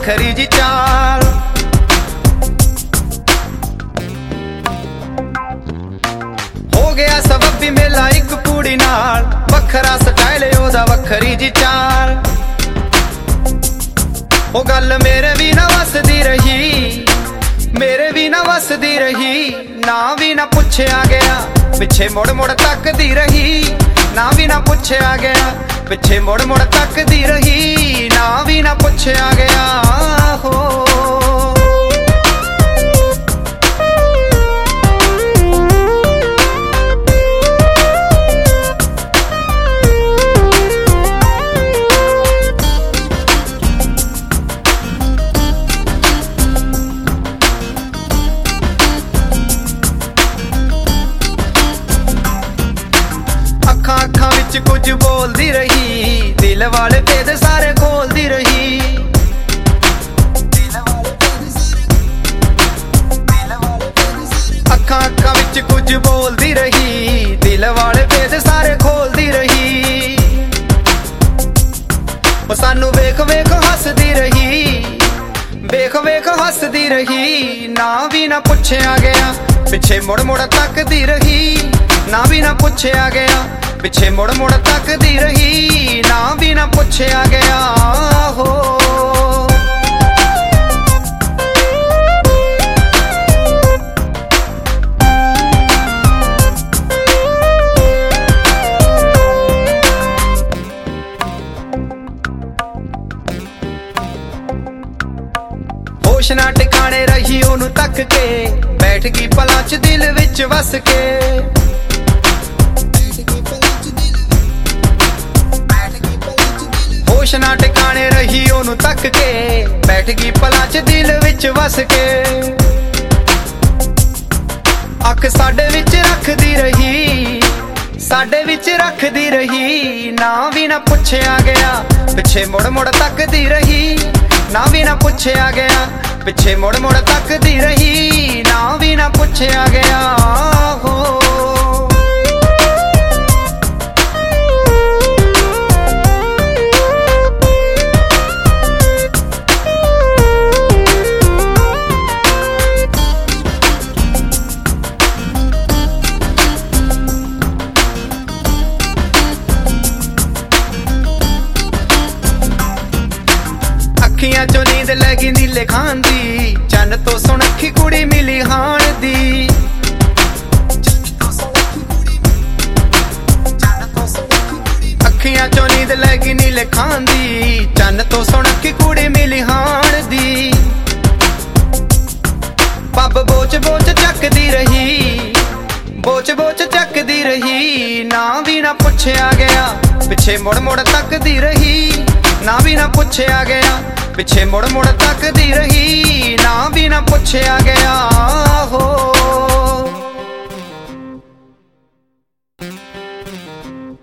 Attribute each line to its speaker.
Speaker 1: ਵੱਖਰੀ ਜੀ ਚਾਲ। ਹੋ ਗਿਆ ਸਬੱਬੀ ਮੇਲਾ ਇੱਕ ਕੁੜੀ ਨਾਲ, ਵੱਖਰਾ ਸਟਾਈਲ ਉਹਦਾ ਵੱਖਰੀ ਜੀ ਚਾਲ। ਉਹ ਗੱਲ ਮੇਰੇ ਵੀ ਨਾ ਵਸਦੀ ਰਹੀ, ਮੇਰੇ ਵੀ ਨਾ ਵਸਦੀ ਰਹੀ, ਨਾ ਵੀ ਨਾ ਪੁੱਛਿਆ ਗਿਆ, ਪਿੱਛੇ ਮੁੜ ਮੁੜ ਤੱਕਦੀ ਰਹੀ, ਨਾ ਵੀ ਨਾ ਪੁੱਛਿਆ ਗਿਆ, ਪਿੱਛੇ ਮੁੜ ਮੁੜ ਤੱਕਦੀ ਰਹੀ, ਨਾ ਵੀ ਨਾ ਪੁੱਛਿਆ ਗਿਆ ਹੋ। ਅੱਖਾਂ ਵਿੱਚ ਕੁਝ ਬੋਲਦੀ ਰਹੀ, ਦਿਲ ਵਾਲੇ ਭੇਦ ਸਾਰੇ ਖੋਲਦੀ ਰਹੀ। ਅੱਖਾਂ ਵਿੱਚ ਕੁਝ ਬੋਲਦੀ ਰਹੀ, ਦਿਲ ਵਾਲੇ ਭੇਦ ਸਾਰੇ ਖੋਲਦੀ ਰਹੀ। ਉਹ ਸਾਨੂੰ ਵੇਖ ਵੇਖ ਹੱਸਦੀ ਰਹੀ, ਵੇਖ ਵੇਖ ਹੱਸਦੀ ਰਹੀ, ਨਾ ਵੀ ਨਾ ਪੁੱਛਿਆ ਗਿਆ, ਪਿੱਛੇ ਮੁੜ ਮੁੜ ਤੱਕਦੀ ਰਹੀ, ਨਾ ਵੀ ਨਾ ਪੁੱਛਿਆ ਗਿਆ, ਪਿੱਛੇ ਮੁੜ ਮੁੜ ਤੱਕਦੀ ਰਹੀ, ਨਾ ਵੀ ਨਾ ਪੁੱਛਿਆ ਗਿਆ ਹੋ। ਹੋਸ਼ ਨਾ ਟਿਕਾਣੇ ਰਹੀ ਉਹਨੂੰ ਤੱਕ ਕੇ, ਬੈਠ ਗਈ ਪਲਾਂ 'ਚ ਦਿਲ ਵਿੱਚ ਵਸ ਕੇ। ਹੋਸ਼ ਨਾ ਟਿਕਾਣੇ ਰਹੀ ਉਹਨੂੰ ਤੱਕ ਕੇ, ਬੈਠ ਗਈ ਪਲਾਂ 'ਚ ਦਿਲ ਵਿੱਚ ਵਸ ਕੇ। ਅੱਖ ਸਾਡੇ ਵਿੱਚ ਰੱਖਦੀ ਰਹੀ, ਸਾਡੇ ਵਿੱਚ ਰੱਖਦੀ ਰਹੀ, ਨਾ ਵੀ ਨਾ ਪੁੱਛਿਆ ਗਿਆ, ਪਿੱਛੇ ਮੁੜ ਮੁੜ ਤੱਕਦੀ ਰਹੀ, ਨਾ ਵੀ ਨਾ ਪੁੱਛਿਆ ਗਿਆ, ਪਿੱਛੇ ਮੁੜ ਮੁੜ ਤੱਕਦੀ ਰਹੀ, ਨਾ ਵੀ ਨਾ ਪੁੱਛਿਆ ਗਿਆ ਹੋ। ਅੱਖੀਆਂ ਚੋਂ ਨੀਂਦ ਲੈ ਗਈ ਨੀਲੇ ਖਾਨ ਦੀ, ਚੰਨ ਤੋਂ ਸੁਣਖੀ ਕੁੜੀ ਮਿਲੀ ਹਾਣ ਦੀ। ਅੱਖੀਆਂ ਚੋਂ ਨੀਂਦ ਲੈ ਗਈ ਨੀਲੇ ਖਾਨ ਦੀ, ਚੰਨ ਤੋਂ ਸੁਣਖੀ ਕੁੜੀ ਮਿਲੀ ਹਾਣ ਦੀ। ਪੱਬ ਬੋਚ ਬੋਚ ਚੱਕਦੀ ਰਹੀ, ਬੋਚ ਬੋਚ ਚੱਕਦੀ ਰਹੀ, ਨਾ ਵੀ ਨਾ ਪੁੱਛਿਆ ਗਿਆ, ਪਿੱਛੇ ਮੁੜ ਮੁੜ ਤੱਕਦੀ ਰਹੀ, ਨਾ ਵੀ ਨਾ ਪੁੱਛਿਆ ਗਿਆ, ਪਿੱਛੇ ਮੁੜ ਮੁੜ ਤੱਕਦੀ ਰਹੀ, ਨਾ ਵੀ ਨਾ ਪੁੱਛਿਆ ਗਿਆ ਹੋ।